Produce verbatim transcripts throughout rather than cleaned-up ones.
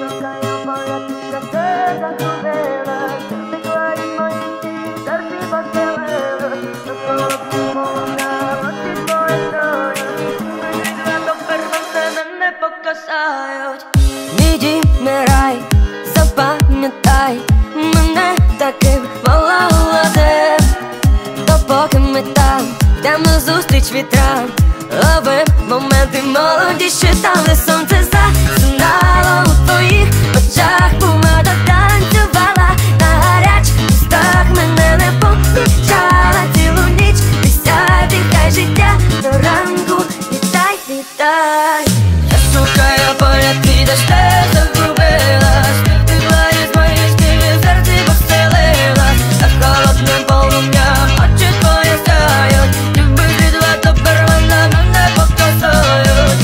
шукаю поряд, де все загубилось. Ти клаєш мої стіни, серці постелилось. На холодну полум'я, очі твої стоять. Вижила до першого мене покасають. Відімирай, запам'ятай мене таким молодим. Допоки ми там, йдемо зустріч вітрам, ловим моменти молодіші, там де сонце засинало у твоїх очах. Помада танцювала на гарячих устах, мене не помічала цілу ніч. Присядь, хай життя до ранку, вітай, вітай. Я шукаю поряд, ти де ж ти загубилась. Ти гладиш мої шкіри, в серці поселилась. За холодним полум'ям очі твої сяють. Люби відверто первинна, мене покосають.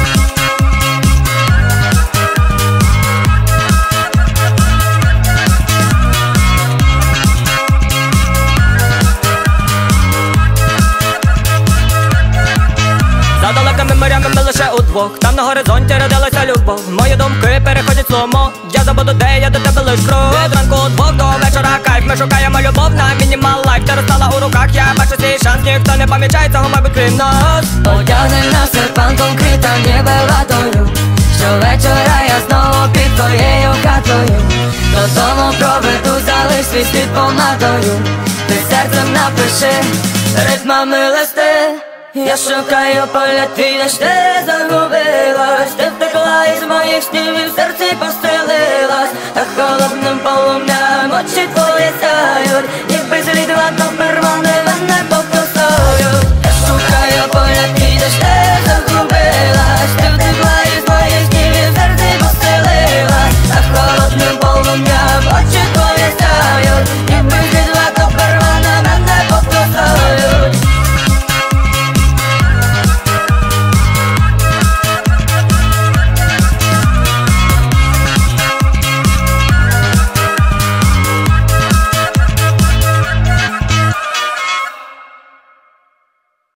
За далекими морями ми лише удвох, там на горизонті родилася любов. Мої думки переходять сломо, я забуду, де я до тебе лиш крок. Від ранку удвох до вечора кайф, ми шукаємо любов на мінімал лайф. Ти розстала у руках, я бачу свій шанс, ніхто не помічає цього, мабуть, крім нас. Одягни на серпанком квіта, ніби ладою. Щовечора я знову під твоєю хатою. Додому проведу, залиш свій слід помадою. Ти серцем напиши ритмами листи. Я шукаю поля, ти де ж ти загубилась. Ти втекла із моїх снів і в серці постелилась. А холодним полум'ям очі твої сяють.